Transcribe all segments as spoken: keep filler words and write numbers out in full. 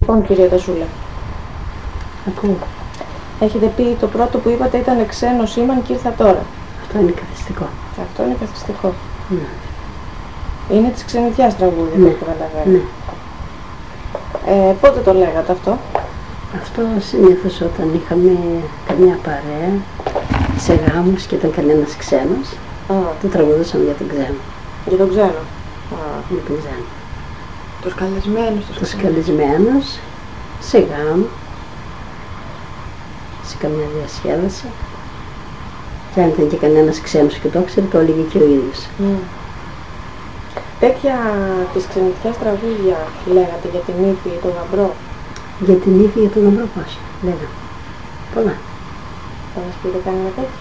Λοιπόν, κυρία Τασούλα. Ακούω. Έχετε πει το πρώτο που είπατε ήταν ξένο σήμαν και ήρθα τώρα. Αυτό είναι καθιστικό. Αυτό είναι καθιστικό. Ναι. Είναι της ξενιτιάς τραγούδια, Ναι. που καταλαβαίνω. Ναι. Ε, πότε το λέγατε αυτό? Αυτό συνήθως όταν είχαμε καμιά παρέα σε γάμους και ήταν κανένας ξένος, Α, το τραγουδούσαμε για τον ξένο. για τον ξένο. Α, Για τον ξένο. τους καλεσμένους, τους, Τους καλεσμένους σε γάμο, σε καμιά διασκέδαση. Και αν ήταν και κανένας ξένος και το ξέρει, το έλεγε και ο ίδιος. Mm. Τέτοια της ξενιτιάς τραγούδια λέγατε για την ύφη ή τον γαμπρό? Για την ύφη, για τον γαμπρό πώς, λέγαμε. Πολλά. Θα μας πείτε κανένα τέτοιο?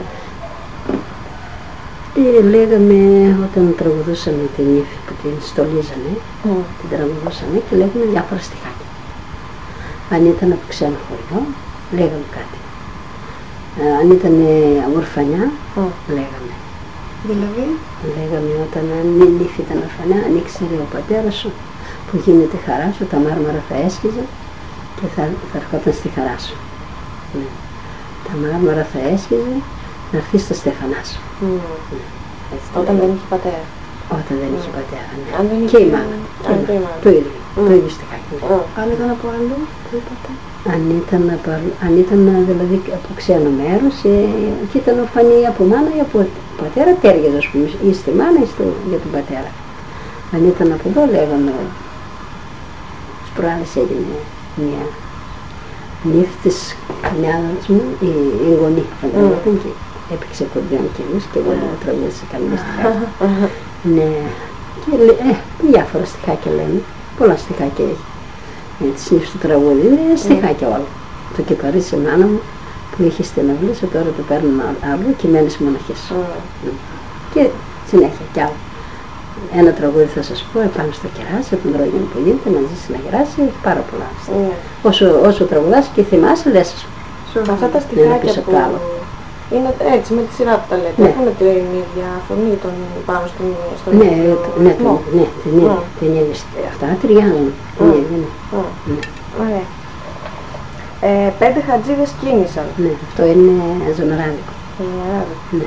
Ε, λέγαμε όταν τραγουδούσαμε την ύφη που την στολίζανε, Mm. την τραγουδούσαμε και λέγαμε διάφορα στιχάκια. Αν ήταν από ξένο χωριό, λέγαμε κάτι. Ε, αν ήταν ορφανιά, Mm. λέγαμε. Δηλαδή? Λέγαμε όταν η νύφη ήταν ορφανιά, αν ήξερε ο πατέρας σου που γίνεται χαρά σου, τα μάρμαρα θα έσχιζε και θα, θα ερχόταν στη χαρά σου. Ναι. Τα μάρμαρα θα έσχιζε να έρθει στα στέφανά σου. Mm. Ναι. Έτσι το Όταν λέγαμε. δεν είχε πατέρα. Όταν δεν είχε πατέρα, ναι. Αν δεν Και είχε- η μάνα. Και αν η και η μάνα. μάνα. Το ίδιο. Mm. Το ίδιο στιχάκι. Ναι. Mm. Αν ήταν από αλλού, τι είπατε? Αν ήταν, από αλλού- αν ήταν δηλαδή από ξένο μέρος ε, και ήταν ορφανή από μάνα ή από πατέρα, τέριαζε ας πούμε ή στη μάνα ή στο, για τον πατέρα. Αν ήταν από εδώ λέγαμε, στις προάλλες έγινε μια νύφη της μιάδας μου, η, η γονή φανταζόταν και έπαιξε κορδιόν κυρίως και εγώ λίγο τραγούδισα καμία στιχάκια. Ναι, και λέ- ε, διάφορα στιχάκια λένε, πολλά στιχάκια έχει. Έτσι είναι στο τραγούδι, είναι στιχάκια όλα. Το κυπαρίσι η μάνα μου που είχε στην αυλή, τώρα το παίρνουν άλλο και μένεις μοναχής. Mm. Και συνέχεια κι άλλο. Ένα τραγούδι θα σας πω, επάνω στο κεράσι, από τον Ρόγιον που γίνεται, να ζήσει να γεράσει, έχει πάρα πολλά. Mm. Όσο, όσο τραγουδάς και θυμάσαι, λες. Αυτά τα πεις στιχάκια απ' που το άλλο. είναι έτσι με τη σειρά που τα λέτε, Ναι. έχουν την ίδια φωνή τον, πάνω στον, στον Ναι, ίδιο το- ναι, ρυθμό. το- ναι, την ίδια, Mm. την ίδια. Αυτά ταιριάζουν. Την Mm. ίδια, ναι. Mm. Ναι. Ωραία. Ε, πέντε χατζίδες κίνησαν. Ναι, αυτό είναι ζωνοράδικο. Mm. Ναι.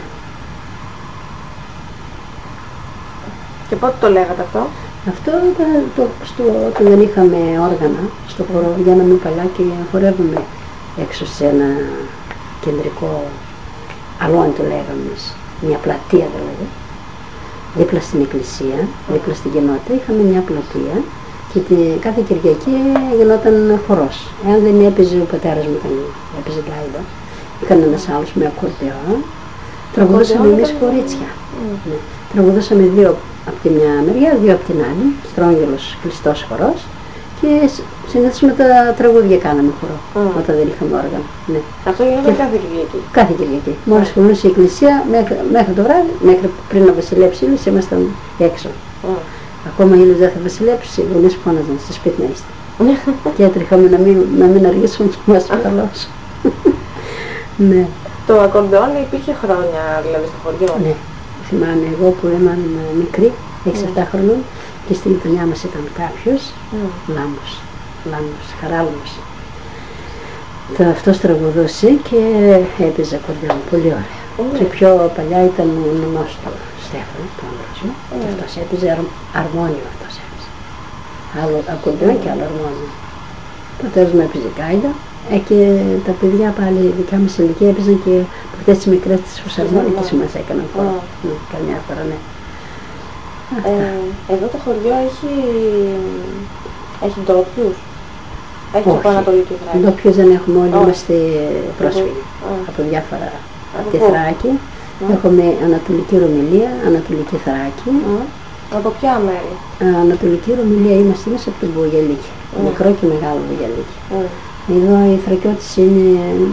Και πότε το λέγατε αυτό? Αυτό ήταν το, στο, όταν δεν είχαμε όργανα στο χώρο, βγαίναμε παλιά και χορεύουμε έξω σε ένα κεντρικό αλόνι το λέγαμε εμείς, μια πλατεία δηλαδή, δίπλα στην εκκλησία, δίπλα στην κοινότητα, είχαμε μια πλατεία και τη, κάθε Κυριακή γινόταν χορός. Εάν δεν έπαιζε ο πατέρας μου, ήταν, έπαιζε γκάιδα, ή κανένας άλλος με ακορντεόν, τραγουδούσαμε εμείς ήταν- κορίτσια. Mm. Ναι. Τραγουδούσαμε δύο από τη μια μεριά, δύο από την άλλη, στρόγγυλος κλειστός χορός και σ- συνήθως με τα τραγούδια κάναμε χορό, Mm. όταν δεν είχαμε όργανο. Ναι. Αυτό γινόταν Και- κάθε Κυριακή. Κάθε Κυριακή. Μόλις χωρούσε η εκκλησία, μέχρι, μέχρι το βράδυ, μέχρι πριν να βασιλέψει η Ήλιος, ήμασταν έξω. Mm. Ακόμα η Ήλιος δεν θα βασιλέψει, οι γονείς φώναζαν στο σπίτι να είστε. Και έτρεχαμε να μην, να μην αργήσουμε και μας παραλώσουν. Ναι, Το ακορντεόν υπήρχε χρόνια δηλαδή στο χωριό. ναι. Θυμάμαι εγώ που ήμουν μικρή, έξι επτά χρονών, και στη γειτονιά μας ήταν κάποιος, Mm. Λάμπος, Λάμπος, Χαράλαμπος. Το αυτός τραγουδούσε και έπαιζε ακορντεόν, πολύ ωραία. Mm. Και πιο παλιά ήταν ο νονός του Στέφανο, του άντρας μου, και Mm. αυτός έπαιζε αρ, αρμόνιο, αυτός έπαιζε. Άλλο ακορντεόν και άλλο αρμόνιο. Ο πατέρας μου έπαιζε γκάιδα, ε, και τα παιδιά πάλι δικά μας ηλικία έπαιζαν και αυτές τις μικρές τις φουσαρμόνικες μας έκαναν χώρο. Mm. Ναι, καμιά φορά, ναι. Αυτά. Ε, εδώ το χωριό έχει, έχει ντόπιους. Έχει Όχι. από Ανατολική Θράκη. Ντόπιους δεν έχουμε, όλοι Όχι. είμαστε πρόσφυγοι Mm. από διάφορα, Από από τη πού? Θράκη. Mm. Έχουμε Ανατολική Ρωμιλία, Ανατολική Θράκη. Mm. Από ποια μέρη? Α, Ανατολική Ρωμιλία είμαστε μέσα από τον Βογιαλίκη, Mm. μικρό και μεγάλο Βογιαλίκη. Mm. Εδώ οι Θρακιώτες είναι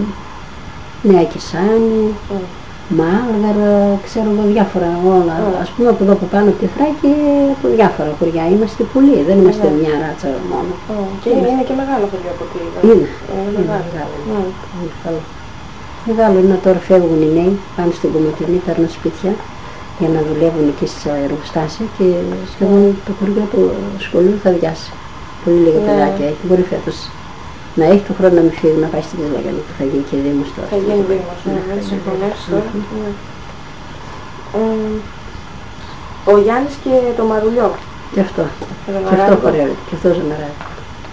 Νέα Κεσάνη, Mm. Μάλγαρα, ξέρω εγώ διάφορα όλα. Mm. Ας πούμε από εδώ από πάνω από τη Θράκη, από διάφορα χωριά είμαστε πολλοί, δεν είμαστε Ναι. μια ράτσα μόνο. Mm. Και Είμαστε. είναι και μεγάλο χωριό από ό,τι είδα. Είναι, Είναι είναι μεγάλο. μεγάλο. Mm. Πολύ καλό. Μεγάλο είναι τώρα φεύγουν οι νέοι, πάνε στην Κομωτινή, παίρνουν σπίτια για να δουλεύουν εκεί στα εργοστάσια και σχεδόν το χωριό του σχολείου θα διάσει. πολύ λίγα Ναι. παιδάκια έχει. Μπορεί φέτος να έχει το χρόνο να μην φύγει, να πάει στην Κεσλαγιάννη που θα γίνει και δήμος τώρα. Θα γίνει δήμος, ναι, με τις συγχωνεύσεις τώρα. Ναι. Εμ, Ο Γιάννης και το Μαρουλιό. Και αυτό. Και τον Και αυτό Αράδικο. χορεύεται. Και αυτό ζωναράδικο.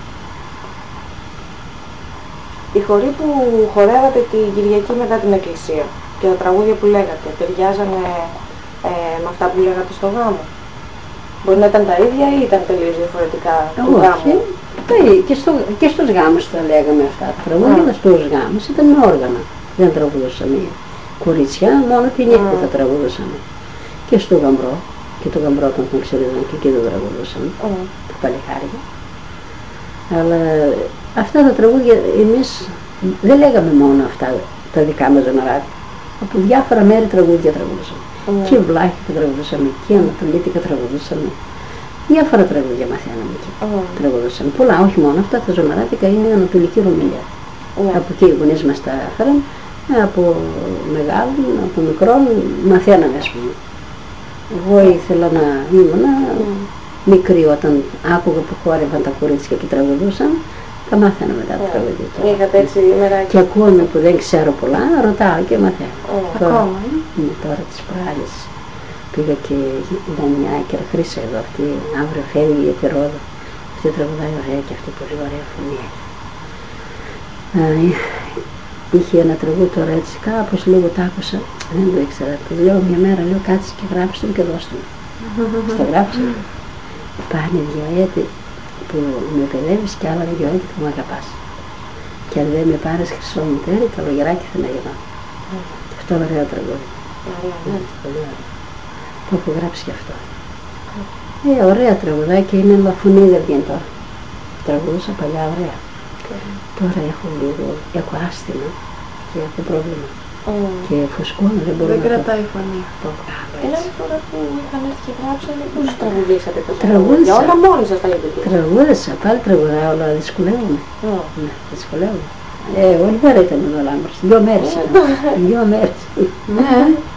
Οι χοροί που χορεύατε την Κυριακή μετά την εκκλησία και τα τραγούδια που λέγατε, ταιριάζανε ε, με αυτά που λέγατε στο γάμο? Μπορεί να ήταν τα ίδια ή ήταν τελείως διαφορετικά του Όχι. γάμου? Ε, Και, στο, και στους γάμους τα λέγαμε αυτά τα τραγούδια, αλλά στους γάμους ήταν με όργανα. Δεν τραγουδούσαμε κορίτσια, μόνο τη νύχτα Mm. θα τραγουδούσαμε. Και στο γαμπρό, και το γαμπρό όταν τον ξέρετε και εκεί δεν τραγουδούσαμε, Mm. τα παλικάρια. Αλλά αυτά τα τραγούδια εμείς δεν λέγαμε μόνο αυτά τα δικά μας ζωναράδια. Από διάφορα μέρη τραγούδια τραγουδούσαμε. Mm. Και βλάχικα τραγουδούσαμε, και ανατολίτικα τραγουδούσαμε. Διάφορα τραγούδια μαθαίναμε εκεί. Mm. Τραγουδούσαμε. Πολλά, όχι μόνο αυτά, τα ζωναράδικα είναι ανατολική Ρωμιλιά. Ναι. Από εκεί οι γονείς μας τα έφεραν, από μεγάλων, από μικρών, μαθαίναμε ας πούμε. Εγώ ήθελα να ήμουνα Mm. μικρή όταν άκουγα που χόρευαν τα κορίτσια και τραγουδούσαν, τα μάθαινα μετά τα Mm. τραγούδια. Είχατε έτσι ημεράκι. Και ακούω που δεν ξέρω πολλά, ρωτάω και μαθαίνω. Mm. Τώρα- Ακόμα, ε. Ναι, τώρα τις προάλλες πήγα και ήταν μια άκυρα Χρύσα εδώ, αυτή αύριο φεύγει για τη Ρόδο. Αυτή τραγουδάει ωραία και αυτή πολύ ωραία φωνή. Α, είχε ένα τραγούδι τώρα έτσι, κάπως λίγο τ' άκουσα, δεν το ήξερα. Του λέω μια μέρα, λέω κάτσε και γράψτε μου και δώστε μου. Στο γράψα. Πάνε δυο έτη που με παιδεύεις και άλλα δυο έτη που με αγαπάς. Και αν δεν με πάρεις χρυσό μητέρι, καλογεράκι θα να γυρνάω. Αυτό είναι ωραίο τραγούδι. Ωραία, ναι. Πολύ ωραίο. Το έχω γράψει και αυτό. Ε, ωραία τραγουδάκια είναι, αλλά φωνή δεν βγαίνει τώρα. Τραγουδούσα παλιά ωραία. Τώρα έχω λίγο, έχω άσθημα και έχω πρόβλημα. Mm. Και φουσκώνω, δεν μπορώ Δεν να το κρατάει η φωνή. το βγάλω Ένα έτσι. φορά που είχαν έρθει και γράψανε, πώς τραγουδήσατε τα Τραγούδισα. τραγούδια? Όλα μόνοι σας τα είπατε? Τραγούδισα, πάλι τραγουδάω, αλλά δυσκολεύομαι. Mm. Ναι, δυσκολεύομαι. Ε, όλη μέρα ήταν εδώ Λάμπρος, δυο μέρες ήταν. Δυο μέρες. Ναι.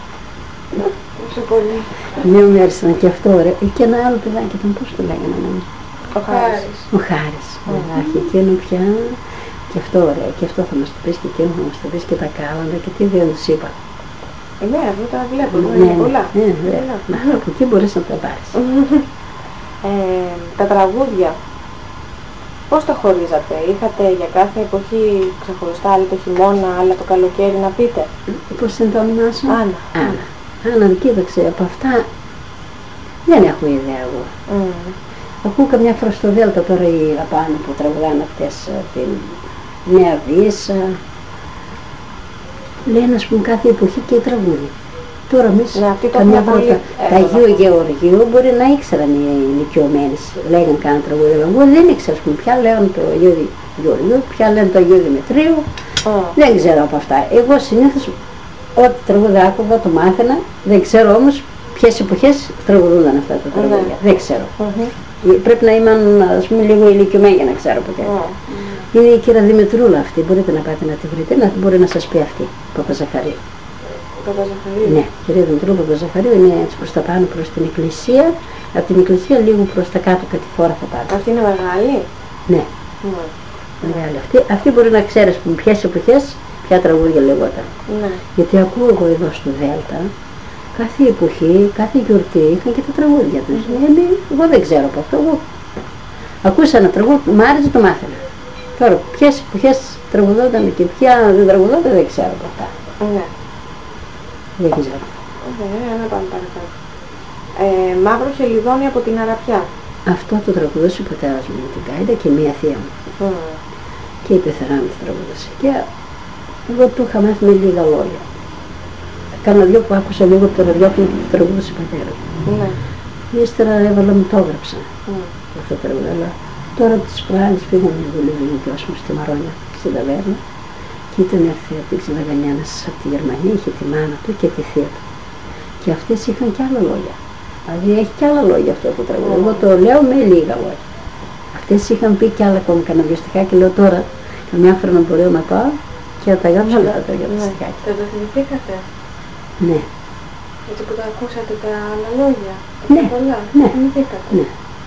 Τόσο πολύ. Δυο μέρες ήταν και αυτό ωραίο. Ε, Και ένα άλλο παιδάκι ήταν, πώς το λέγανε νομίζω. Ο Χάρης. Ο Χάρης. Αχ, εκείνο πια. Και αυτό ωραίο. Και αυτό θα μας το πεις και εκείνο θα μας το πεις και τα κάλαντα και τι δεν τους είπα. Ε, ναι, αυτό τα βλέπω, Ναι, είναι πολλά. ναι, ναι. Να, από εκεί μπορείς να τα πάρεις. Ε, τα τραγούδια, πώς τα χωρίζατε? Είχατε για κάθε εποχή ξεχωριστά, άλλη το χειμώνα, άλλα το καλοκαίρι να πείτε? Πώς είναι το όνομά σου? Άννα. Άννα. Άννα, κοίταξε, από αυτά δεν έχω ιδέα εγώ. Mm. Ακούω καμιά φορά στο Δέλτα τώρα οι απάνω που τραγουδάνε αυτές ε, την Νέα Βύσσα. Λένε ας πούμε κάθε εποχή και τραγούδι. Τώρα εμείς Ναι, αυτοί το καμιά έχουν φορά πολύ τα, τα εύκολα. Αγίου Γεωργίου μπορεί να ήξεραν οι ηλικιωμένες, λέγαν κάνα τραγούδι. Αλλά εγώ δεν ήξερα, ας πούμε, ποια λέγαν το Αγίου Γεωργίου, ποια λένε το Αγίου Δημητρίου. Mm. Δεν ξέρω από αυτά. Εγώ συνήθως ό,τι τραγούδι άκουγα το μάθαινα, δεν ξέρω όμως ποιες εποχές τραγουδούνταν αυτά τα τραγούδια. Δεν ξέρω. Mhm. Πρέπει να είμαι ας πούμε λίγο ηλικιωμένη για να ξέρω ποτέ. Mm. Είναι η κυρία Δημητρούλα αυτή, μπορείτε να πάτε να τη βρείτε, να μπορεί να σας πει αυτή, Παπαζαχαρίου. Παπαζαχαρίου. Ναι, κυρία Δημητρούλα Παπαζαχαρίου είναι έτσι προς τα πάνω προς την εκκλησία, από την εκκλησία λίγο προς τα κάτω κατηφόρα θα πάτε. Αυτή είναι μεγάλη? Ναι, Mm. μεγάλη αυτή. Αυτή μπορεί να ξέρει ας πούμε ποιες εποχές, ποια τραγούδια λεγόταν. Ναι. Γιατί ακούω εγώ εδώ στο Δέλτα, κάθε εποχή, κάθε γιορτή είχαν και τα τραγούδια τους. Mhm. Ε, ναι, εγώ δεν ξέρω από αυτό. Εγώ ακούσα ένα τραγούδι, μου άρεσε, το μάθαινα. Τώρα, ποιες εποχές τραγουδόταν και ποια δεν τραγουδόταν, δεν ξέρω από αυτά. Ναι. Δεν ξέρω. Ωραία, να πάμε παρακάτω. Ε, Μαύρο χελιδόνι από την Αραπιά. Αυτό το τραγουδούσε ο πατέρας μου με την Κάιντα και μία θεία μου. Mm. Και η πεθερά μου το τραγουδούσε. Και εγώ του είχα μάθει με λίγα λόγια. Κάνα δυο που άκουσα λίγο από το ραδιόφωνο που το τραγουδούσε ο πατέρας μου. Ναι. Ύστερα έβαλα μου το έγραψα. Mm. Αυτό το τραγούδι, αλλά τώρα τις προάλλες πήγαμε λίγο λίγο γιος μου στη Μαρόνια, στην ταβέρνα και ήταν έρθει από την Ξεδαγανιά ένας από τη Γερμανία, είχε τη μάνα του και τη θεία του και αυτές είχαν κι άλλα λόγια, δηλαδή έχει κι άλλα λόγια αυτό το τραγούδι, εγώ το λέω με λίγα λόγια. Αυτές είχαν πει κι άλλα ακόμη κανένα δυο στιχάκια, λέω τώρα καμιά φορά να μπορώ να πάω και να τα γράψω αυτά τα δυο στιχάκια. Θα το θυμηθήκατε? Ναι, Έτσι που τα ακούσατε τα άλλα λόγια? Ναι, Πολλά. ναι. Θυμηθήκατε? ναι,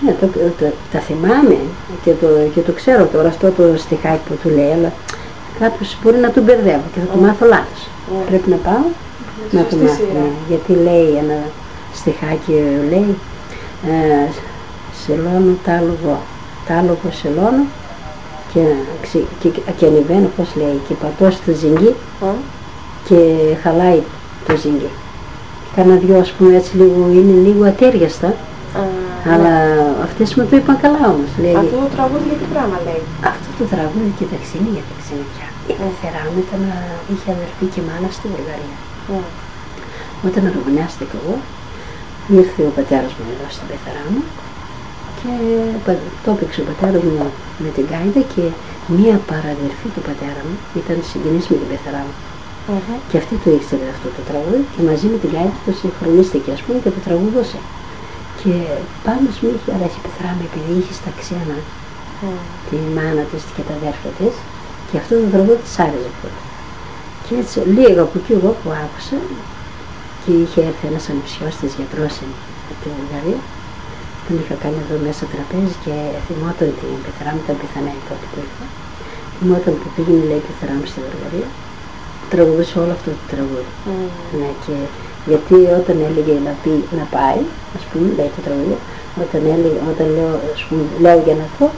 Ναι, το, το, τα θυμάμαι και το, και το ξέρω τώρα αυτό το στιχάκι που του λέει, αλλά κάποιος μπορεί να του μπερδεύω και θα το μάθω λάθος. Mm. Πρέπει να πάω mm. να το μάθω, ναι, γιατί λέει ένα στιχάκι, λέει ε, σελώνω τάλογο, τάλογο σελώνω και, και, και ανεβαίνω, πώς λέει, και πατώ στο ζυγί mm. και χαλάει το ζυγί. Κάνα δυο, ας πούμε, έτσι λίγο, είναι λίγο ατέριαστα, mm. αλλά ναι. Αυτές μου το είπαν καλά όμως. Λέει, αυτό το τραγούδι για τι πράγμα λέει? Αυτό το τραγούδι, κοίταξε, είναι για τα ξενικιά. Η mm. πεθερά μου ήταν, είχε αδερφή και μάνα στη Βουλγαρία. Mm. Όταν αργωνιάστηκα εγώ, ήρθε ο πατέρας μου εδώ στην πεθερά μου και το έπαιξε ο πατέρας μου με την γκάιντα και μία παραδερφή του πατέρα μου ήταν συγγενής με την πεθερά μου. Mm-hmm. Και αυτή το ήξερε αυτό το τραγούδι και μαζί με την γκάιντα το συγχρονίστηκε, ας πούμε, και το τραγουδούσε. Και πάνω μου είχε αρέσει η πεθερά μου επειδή είχε στα ξένα mm. τη μάνα της και τα αδέρφια της και αυτό το τραγούδι της άρεσε πολύ. Και έτσι λίγο από εκεί εγώ που άκουσα και είχε έρθει ένας ανιψιός της γιατρός από τη Βουλγαρία, τον είχα κάνει εδώ μέσα τραπέζι και θυμόταν την πεθερά μου, ήταν πιθανή τότε που ήρθα. Θυμόταν που πήγαινε, λέει, η πεθερά μου στη Βουλγαρία, τραγουδούσε όλο αυτό το τραγούδι. Mm. Ναι, και γιατί όταν έλεγε να, πει, να πάει, ας πούμε, λέει το τραγούδι, όταν, έλεγε, όταν λέω, ας πούμε, λέω για να πω,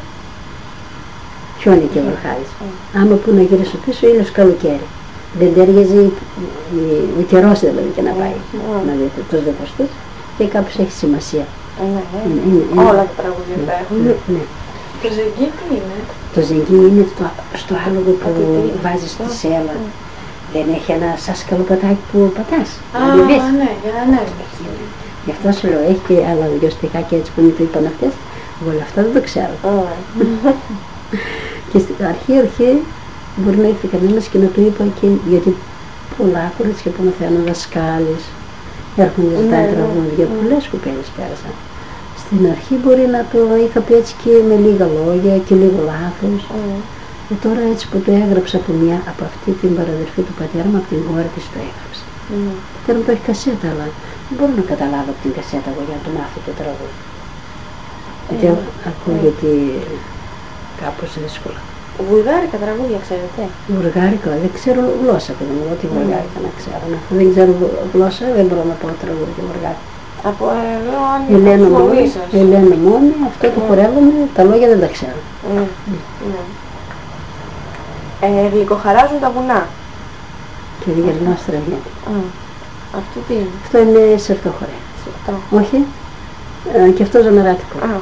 χιόνι και βροχάδις. Mm. Άμα που να γυρίσω πίσω, ήλιος καλοκαίρι. Δεν τέριαζε ο καιρός δηλαδή και να πάει, mm. να δείτε τους δεκοστούς και κάπως έχει σημασία. Mm. Είναι, είναι, είναι, όλα τα τραγούδια τα έχουν. Ναι, ναι. Το ζυγί τι είναι? Το ζυγί είναι στο, στο άλογο που βάζεις στη σέλα. Mm. Δεν έχει ένα σάσκαλο πατάκι που πατάς. Α, ναι, για να ανέβεις. Γι' αυτό σου λέω, έχει και άλλα δυο στιχάκια έτσι που μου το είπαν αυτές, εγώ όλα αυτά δεν το ξέρω. Mm. Και στην αρχή, αρχή, μπορεί να ήρθε κανένας και να του είπα και γιατί πολλά κορίτσια που μαθαίνουν δασκάλες, έρχονται ζητάνε τραγούδια, πολλές κοπέλες πέρασαν. Στην αρχή μπορεί να το είχα πει έτσι και με λίγα λόγια και λίγο λάθος. Mm. Και τώρα έτσι που το έγραψα από, μια, από αυτή την παραδερφή του πατέρα μου, από την κόρη της το έγραψα. Mm. Ο πατέρα μου το έχει κασέτα, αλλά δεν μπορώ να καταλάβω από την κασέτα εγώ για να το μάθω το τραγούδι. Γιατί mm. ακούγεται mm. κάπως δύσκολα. Βουλγάρικα τραγούδια ξέρετε? Βουλγάρικα, δεν ξέρω γλώσσα, παιδί μου, ότι βουλγάρικα να ξέρω. Αφού δεν ξέρω γλώσσα, δεν μπορώ να πω τραγούδια βουλγάρικα. Από εδώ, αν Ελένα μόνη, Ελένα μόνη, αυτό το χορεύουμε, τα λόγια δεν τα ξέρω. Mm. Mm. Ε, γλυκοχαράζουν τα βουνά. Και διαγερνώ στραβιέται. Mm. Αυτό τι είναι? Αυτό είναι σερτοχωρέ. Σερτό. Όχι, ε, και αυτό ζωνεράτικο. Ah.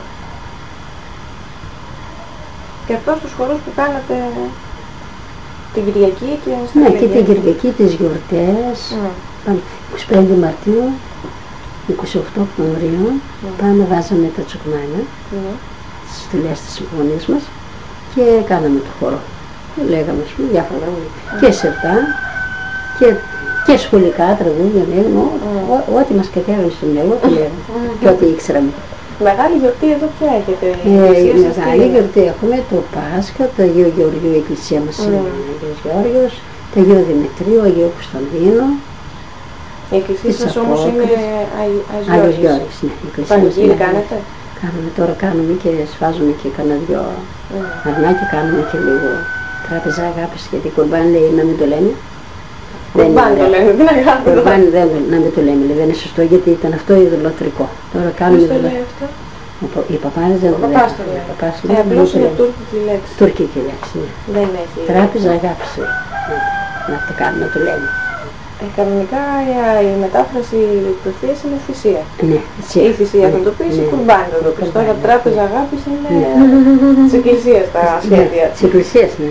Και αυτό στους χορούς που κάνατε την Κυριακή και στα Ναι, και την Κυριακή, τις γιορτές, mm. είκοσι πέντε Μαρτίου, είκοσι οκτώ Οκτωβρίου, mm. πάμε βάζαμε τα τσουκμάνια, mm. τις στυλές της συμφωνίας μας και κάναμε το χώρο. Λέγαμε, ας πούμε, διάφορα τραγούδια. Mm. Και σερτά και, και σχολικά τραγούδια, λέγαμε, mm. ό,τι μας κατέβαινε στο μυαλό, το λέγαμε mm. και ό,τι ήξεραμε. Μεγάλη γιορτή εδώ ποια έχετε? Ε, μεγάλη γιορτή έχουμε το Πάσχα, το Αγίου Γεωργίου, η Εκκλησία μας είναι mm. Αγίος Γεώργιος, το Αγίου Δημητρίου, Αγίου Κωνσταντίνο. Η Εκκλησία σας όμως είναι Αγίος Γεώργιος, ναι. Πανηγύρι κάνετε? Κάνουμε τώρα, κάνουμε και σφάζουμε και κανένα δυο mm. αρνά και κάνουμε και λίγο τράπεζα αγάπης, γιατί κουρμπάν λέει να μην το λέμε. Κουρμπάν το λέμε, δεν αγάπη. Κουρμπάν δεν να μην το λέμε, δεν είναι σωστό γιατί ήταν αυτό ειδωλατρικό. Τώρα κάνουμε ποιος το λέει αυτό? Οι παπάδες δεν το λένε. Ο παπάς το λέει. Ε, απλώς είναι τουρκική λέξη. Τουρκική λέξη, ναι. Δεν έχει. Τράπεζα αγάπης, να το κάνουμε, να το λέμε. Ε, κανονικά η μετάφραση του θείας είναι θυσία. Ναι, η θυσία θα το πεις, η κουρμπάν θα το πεις. Τώρα τράπεζα αγάπης είναι της Εκκλησίας τα σχέδια. Της Εκκλησίας, ναι.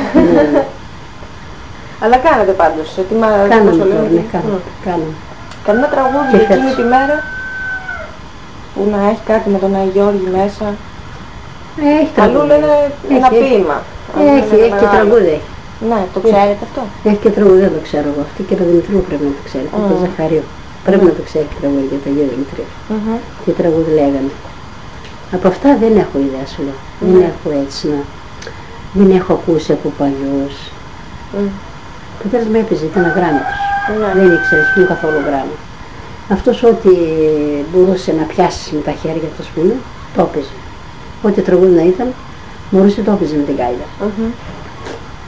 Αλλά κάνετε πάντως, ετοιμάζετε. Κάναμε τώρα, ναι, κάναμε. Κανένα τραγούδι εκείνη τη μέρα που να έχει κάτι με τον Άγιο Γιώργη μέσα? Έχει τραγούδι. Αλλού λένε ένα ποίημα. Έχει, έχει και τραγούδι. Ναι, το ξέρετε αυτό? Έχει και τραγούδι, δεν το ξέρω εγώ. Αυτό και το Δημητρίου πρέπει να το ξέρει. Mm. Το Ζαχαρίου. Πρέπει mm. να το ξέρει και τραγούδι για το Αγίο Δημητρίου. Mm-hmm. Τι τραγούδι λέγανε. Από αυτά δεν έχω ιδέα, σου λέω. Mm. Δεν έχω έτσι να... Δεν έχω ακούσει από παλιούς. Mm. Ο πατέρας μου έπαιζε, ήταν αγράμματος. Mm. Δεν ήξερε σχεδόν καθόλου γράμμα. Αυτός ό,τι μπορούσε να πιάσει με τα χέρια του, ας πούμε, το έπαιζε. Ό,τι τραγούδι να ήταν, μπορούσε το έπαιζε με την γάιδα. Mm-hmm.